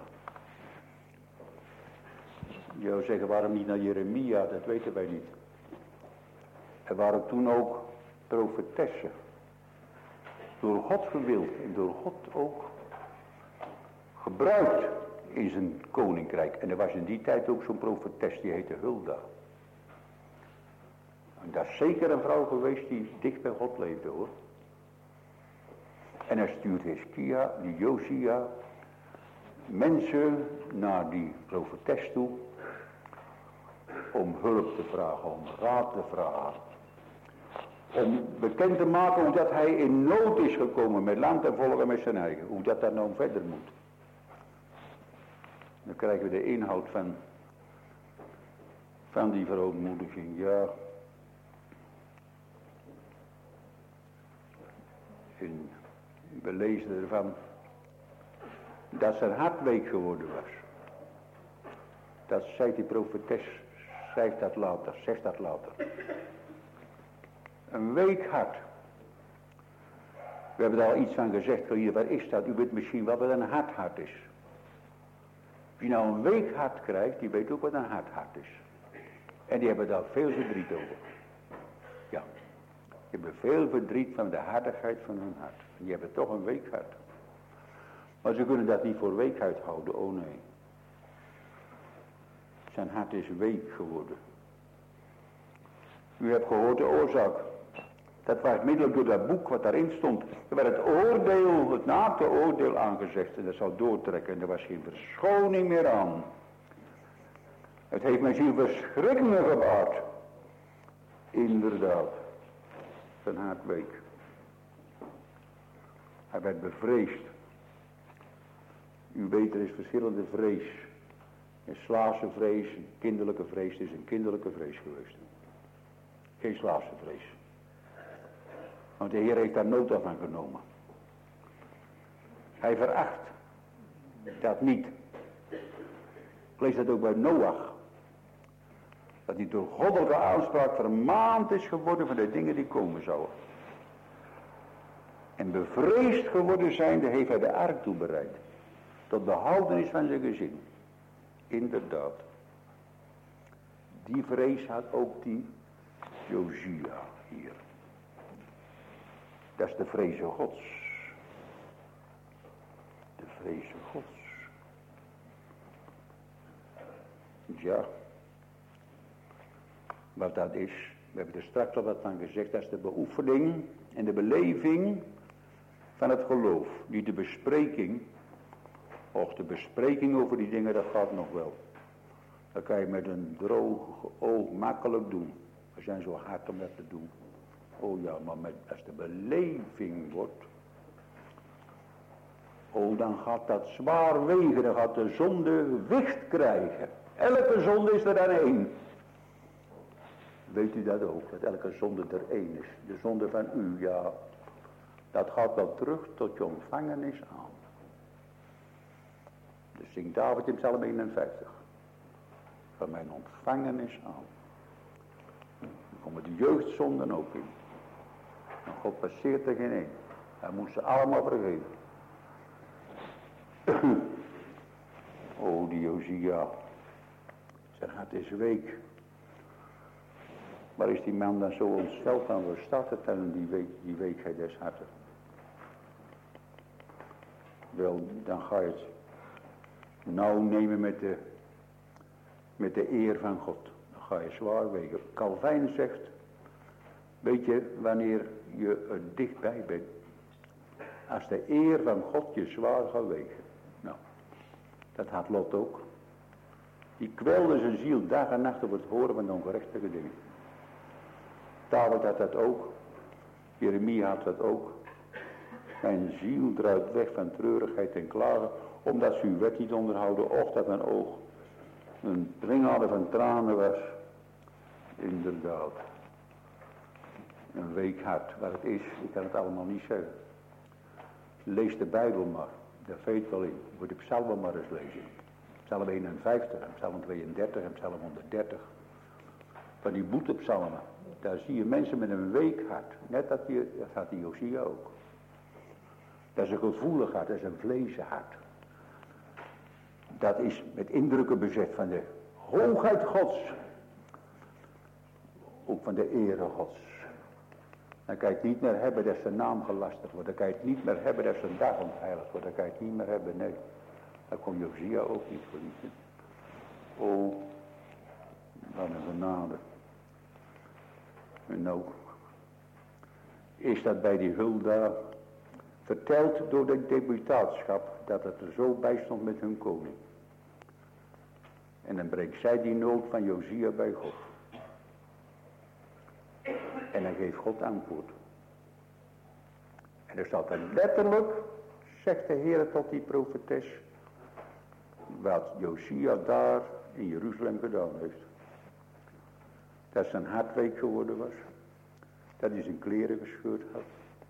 Je zou zeggen, waarom niet naar Jeremia? Dat weten wij niet. Er waren toen ook profetessen. Door God gewild en door God ook gebruikt in zijn koninkrijk. En er was in die tijd ook zo'n profetes, die heette Hulda. En dat is zeker een vrouw geweest die dicht bij God leefde hoor. En hij stuurt Hiskia, die Josia, mensen naar die profetes toe. Om hulp te vragen, om raad te vragen. Om bekend te maken hoe dat hij in nood is gekomen met land en volk en met zijn eigen. Hoe dat daar nou verder moet. Dan krijgen we de inhoud van die verootmoediging. Ja. En we lezen ervan dat zijn hart week geworden was. Dat zei die profetes, zegt dat later. Een week hart. We hebben er al iets van gezegd, wat is dat? U weet misschien wel wat een hart is. Wie nou een week hart krijgt, die weet ook wat een hart is. En die hebben daar veel verdriet over. Ja, die hebben veel verdriet van de hardigheid van hun hart. En die hebben toch een week hart. Maar ze kunnen dat niet voor weekheid houden, oh nee. Zijn hart is week geworden. U hebt gehoord de oorzaak. Dat was middelijk door dat boek wat daarin stond. Er werd het oordeel, het naakte oordeel aangezegd. En dat zou doortrekken. En er was geen verschoning meer aan. Het heeft mijn ziel verschrikkingen gebaard. Inderdaad. Zijn hart week. Hij werd bevreesd. U weet, er is verschillende vrees. Een slaafse vrees, een kinderlijke vrees. Het is een kinderlijke vrees geweest. Geen slaafse vrees. Want de Heer heeft daar nota van genomen. Hij veracht dat niet. Ik lees dat ook bij Noach. Dat hij door goddelijke aanspraak vermaand is geworden van de dingen die komen zouden. En bevreesd geworden zijnde heeft hij de ark toebereid. Tot behoudenis van zijn gezin. Inderdaad. Die vrees had ook die Josia hier. Dat is de vreze Gods. De vreze Gods. Ja. Wat dat is, we hebben er straks al wat van gezegd, dat is de beoefening en de beleving van het geloof. Niet de bespreking. Och, de bespreking over die dingen, dat gaat nog wel. Dat kan je met een droog oog makkelijk doen. We zijn zo hard om dat te doen. Oh ja, maar als de beleving wordt. Oh, dan gaat dat zwaar wegen. Dan gaat de zonde gewicht krijgen. Elke zonde is er dan één. Weet u dat ook? Dat elke zonde er één is. De zonde van u, ja. Dat gaat wel terug tot je ontvangenis aan. Dus zingt David in Psalm 51. Van mijn ontvangenis aan. Dan komen de jeugdzonden ook in. En God passeert er geen één. Hij moest ze allemaal vergeven. Oh, die Josia. Zijn hart is week. Waar is die man dan zo ontsteld van? Waar staat het dan die weekheid des harten? Wel, dan ga je het nauw nemen met de eer van God. Dan ga je zwaar wegen. Calvijn zegt, weet je wanneer je er dichtbij bent? Als de eer van God je zwaar gaat wegen. Nou, dat had Lot ook. Die kwelde zijn ziel dag en nacht op het horen van de ongerechtige dingen. David had dat ook. Jeremia had dat ook. Mijn ziel druipt weg van treurigheid en klagen, omdat ze uw wet niet onderhouden. Och, dat mijn oog een dringader van tranen was. Inderdaad. Een week hart. Waar het is, ik kan het allemaal niet zeggen. Lees de Bijbel maar. Daar weet wel in. Moet de psalmen maar eens lezen. Psalm 51 en psalm 32 en psalm 130. Van die boetepsalmen. Daar zie je mensen met een week hart. Net dat had die Josia ook. Dat is een gevoelig hart, dat is een vlezen hart. Dat is met indrukken bezet van de hoogheid Gods. Ook van de ere Gods. Dan kan je het niet meer hebben dat zijn naam gelasterd wordt. Dan kan je het niet meer hebben dat zijn dag ontheiligd wordt. Dan kan je het niet meer hebben, nee. Dat kon Josia ook niet verliezen. Oh, wat een genade. En nou, is dat bij die Hulda verteld door de deputaatschap dat het er zo bij stond met hun koning. En dan brengt zij die nood van Josia bij God. En dan geeft God antwoord. En er staat er letterlijk, zegt de Heer tot die profetes, wat Josia daar in Jeruzalem gedaan heeft. Dat zijn hart week geworden was. Dat hij zijn kleren gescheurd had.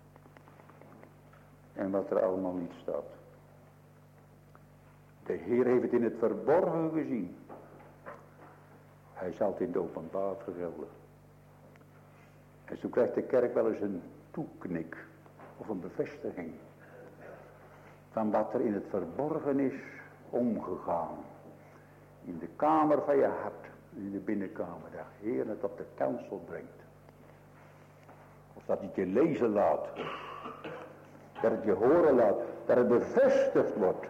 En wat er allemaal niet staat. De Heer heeft het in het verborgen gezien. Hij zal het in het openbaar vergelden. En zo krijgt de kerk wel eens een toeknik of een bevestiging van wat er in het verborgen is omgegaan. In de kamer van je hart, in de binnenkamer, dat Heer het op de kansel brengt. Of dat het je lezen laat, dat het je horen laat, dat het bevestigd wordt.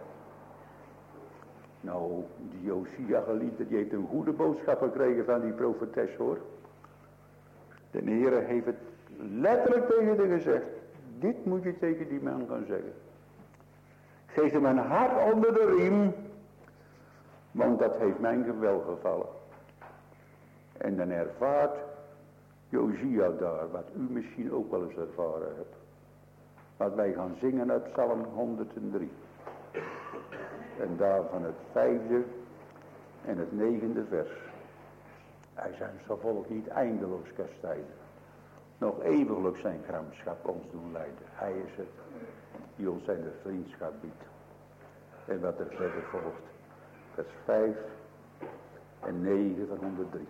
Nou, die Josia geliefde, die heeft een goede boodschap gekregen van die profetes, hoor. De Heer heeft het letterlijk tegen haar gezegd. Dit moet je tegen die man gaan zeggen. Geef hem een hart onder de riem, want dat heeft mij wel gevallen. En dan ervaart Josia daar, wat u misschien ook wel eens ervaren hebt. Wat wij gaan zingen uit Psalm 103. En daarvan het 5e en het 9e vers. Hij zijn zijn volk niet eindeloos kastijden. Nog eeuwiglijk zijn gramschap ons doen leiden. Hij is het die ons zijn de vriendschap biedt. En wat er verder volgt. Vers 5 en 9 van 103.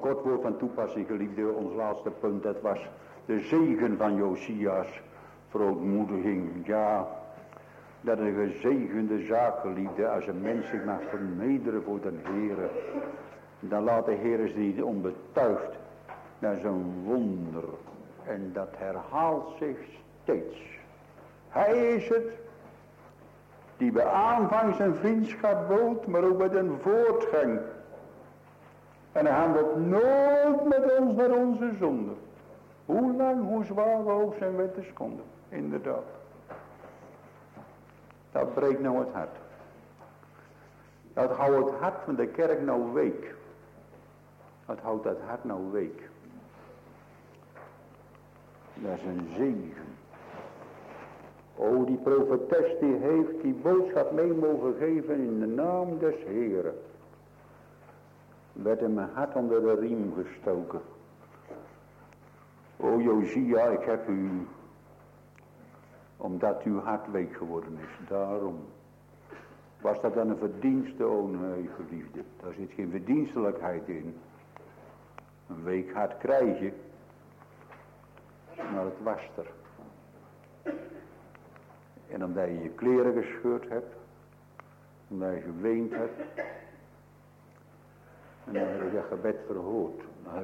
kort woord van toepassing, geliefde. Ons laatste punt, dat was de zegen van Josia's verootmoediging. Ja, dat is een gezegende zaak, geliefde, als een mens zich mag vernederen voor de Heere. Dan laat de Heere zich niet onbetuigd. Dat is een wonder. En dat herhaalt zich steeds. Hij is het die bij aanvang zijn vriendschap bood, maar ook met een voortgang. En hij handelt nooit met ons naar onze zonde. Hoe lang, hoe zwaar we ook zijn wetten schonden. Inderdaad. Dat breekt nou het hart. Dat houdt het hart van de kerk nou week. Dat houdt dat hart nou week. Dat is een zegen. O, die profetes die heeft die boodschap mee mogen geven in de naam des Heeren. Werd in mijn hart onder de riem gestoken. O Josia, ik heb u, omdat uw hart week geworden is, daarom. Was dat dan een verdienste, o nee, geliefde? Daar zit geen verdienstelijkheid in. Een week hart krijg je, maar het was er. En omdat je je kleren gescheurd hebt, omdat je geweend hebt, en dan heb ik dat gebed verhoord.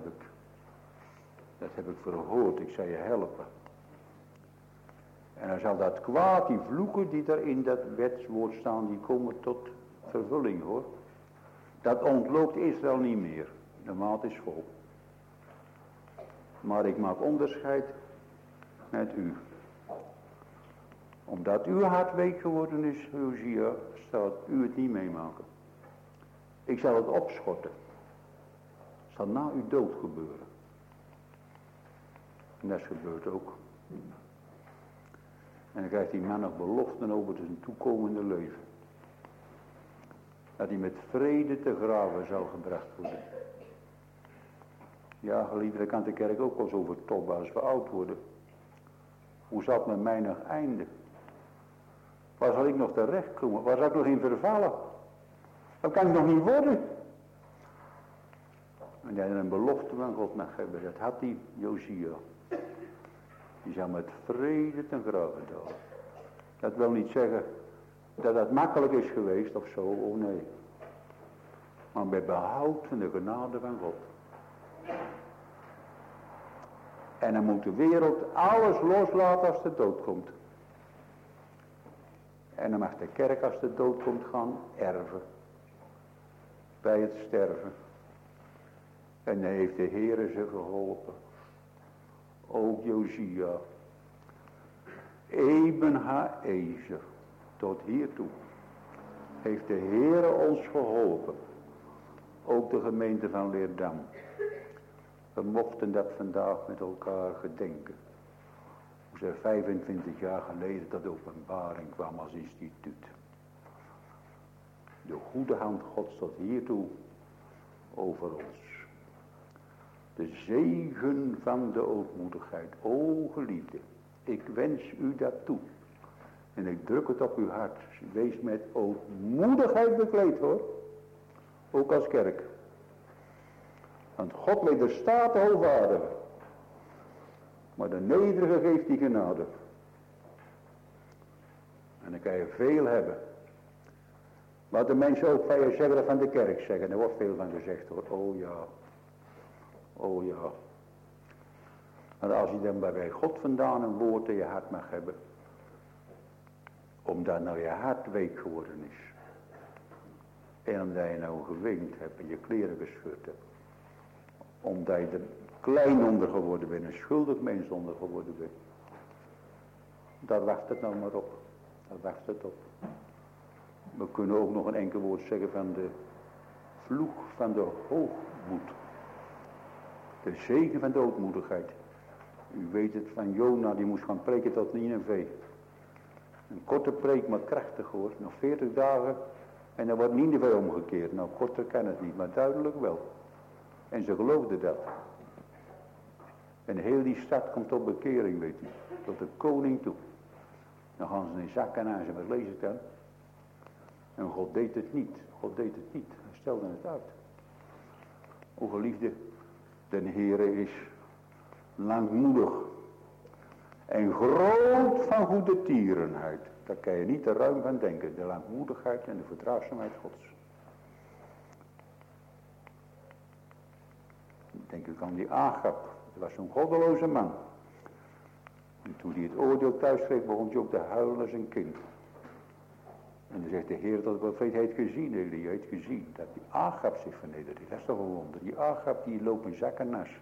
Dat heb ik verhoord, ik zou je helpen. En dan zal dat kwaad, die vloeken die er in dat wetswoord staan, die komen tot vervulling, hoor. Dat ontloopt Israël niet meer. De maat is vol. Maar ik maak onderscheid met u. Omdat uw hart week geworden is, Josia, zal u het niet meemaken. Ik zal het opschorten. Het zal na uw dood gebeuren. En dat is gebeurd ook. En dan krijgt die man nog beloften over zijn toekomende leven. Dat hij met vrede te graven zal gebracht worden. Ja, geliefde, daar kan de kerk ook wel eens over toppen als we oud worden. Hoe zal het met mij nog eindigen? Waar zal ik nog terechtkomen? Waar zal ik nog in vervallen? Dat kan ik nog niet worden. En hij een belofte van God mag hebben. Dat had die Josia. Die zou met vrede ten grave dalen. Dat wil niet zeggen dat dat makkelijk is geweest of zo. Oh nee. Maar met behoud van de genade van God. En dan moet de wereld alles loslaten als de dood komt. En dan mag de kerk als de dood komt gaan erven. Bij het sterven. En dan heeft de Heere ze geholpen. Ook Josia. Eben ha-ezer. Tot hiertoe. Heeft de Heere ons geholpen. Ook de gemeente van Leerdam. We mochten dat vandaag met elkaar gedenken. Hoe ze 25 jaar geleden tot openbaring kwam als instituut. De goede hand Gods tot hiertoe over ons. De zegen van de ootmoedigheid. O geliefde, ik wens u dat toe. En ik druk het op uw hart. Wees met ootmoedigheid bekleed, hoor. Ook als kerk. Want God wederstaat de hoogwaardige. Maar de nederige geeft die genade. En dan kan je veel hebben. Wat de mensen ook van je zeggen, van de kerk zeggen. Er wordt veel van gezegd, hoor. Oh ja. Oh ja. Maar als je dan bij God vandaan een woord in je hart mag hebben. Omdat nou je hart week geworden is. En omdat je nou geweend hebt en je kleren gescheurd hebt. Omdat je er klein onder geworden bent, een schuldig mens onder geworden bent. Daar wacht het nou maar op. Daar wacht het op. We kunnen ook nog een enkel woord zeggen van de vloek van de hoogmoed. De zegen van de ootmoedigheid. U weet het van Jona, die moest gaan preken tot Nineve. Een korte preek, maar krachtig hoor. Nog 40 dagen en dan wordt Nineve omgekeerd. Nou, korter kan het niet, maar duidelijk wel. En ze geloofden dat. En heel die stad komt tot bekering, weet u. Tot de koning toe. Dan gaan ze in zakken aan ze, wat lees ik dan? En God deed het niet. God deed het niet. Hij stelde het uit. O geliefde, Den Heere is langmoedig en groot van goede tierenheid. Daar kan je niet te ruim van denken. De langmoedigheid en de verdraagzaamheid Gods. Denk ik aan die Agab. Dat was zo'n goddeloze man. En toen hij het oordeel thuis kreeg, begon hij ook te huilen als een kind. En dan zegt de Heer dat de profeet heeft gezien, Elia heeft gezien, dat die Agab zich vernedert. Dat is toch een wonder. Die Agab die loopt in zak en nas.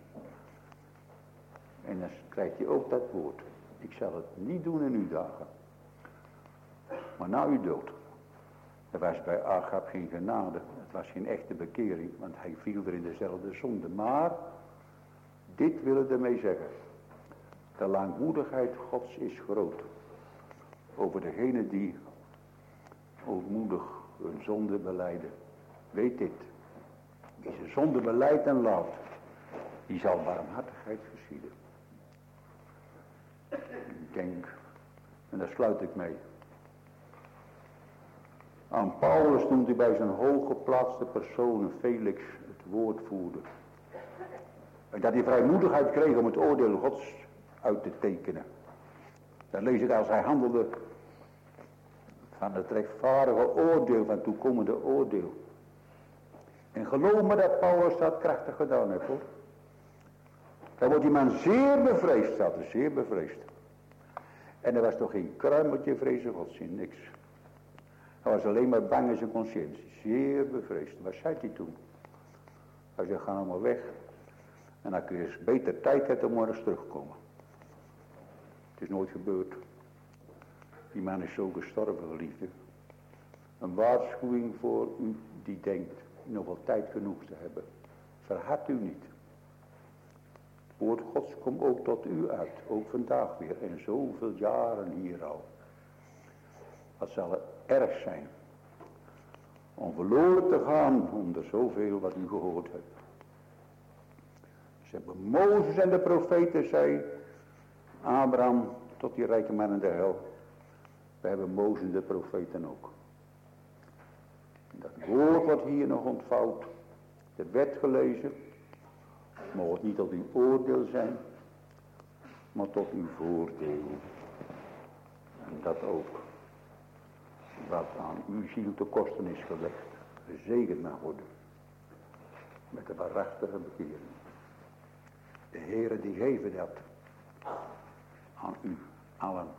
En dan krijgt hij ook dat woord. Ik zal het niet doen in uw dagen. Maar na uw dood. Er was bij Agab geen genade. Het was geen echte bekering, want hij viel er in dezelfde zonde. Maar, dit wil ik ermee zeggen. De langmoedigheid Gods is groot. Over degene die ootmoedig hun zonde belijden. Weet dit. Wie zijn zonde belijdt en laat, die zal barmhartigheid geschieden. Ik denk, en daar sluit ik mee. Aan Paulus toen hij bij zijn hooggeplaatste personen Felix het woord voerde. En dat hij vrijmoedigheid kreeg om het oordeel Gods uit te tekenen. Dan lees ik als hij handelde van het rechtvaardige oordeel, van toekomende oordeel. En geloof me dat Paulus dat krachtig gedaan heeft, hoor. Dan wordt die man zeer bevreesd, staat er, zeer bevreesd. En er was toch geen kruimeltje vrezen Gods in, niks. Hij was alleen maar bang in zijn conscientie, zeer bevreesd. Wat zei hij toen? Hij zei, ga nou maar weg. En dan kun je eens beter tijd hebben om maar eens terugkomen. Het is nooit gebeurd. Die man is zo gestorven, geliefde. Een waarschuwing voor u die denkt nog wel tijd genoeg te hebben. Verhard u niet. Het woord Gods komt ook tot u uit. Ook vandaag weer. En zoveel jaren hier al. Wat zal er erg zijn. Om verloren te gaan onder zoveel wat u gehoord hebt. Ze hebben Mozes en de profeten, zei Abraham tot die rijke man in de hel. We hebben Mozes en de profeten ook. Dat woord wat hier nog ontvouwt. De wet gelezen. Mocht het niet tot uw oordeel zijn. Maar tot uw voordeel. En dat ook. Wat aan uw ziel te kosten is gelegd. Gezegend mag worden. Met de waarachtige bekering. De Heere die geven dat. Aan u allen.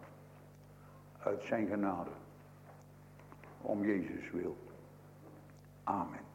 Uit zijn genade. Om Jezus wil. Amen.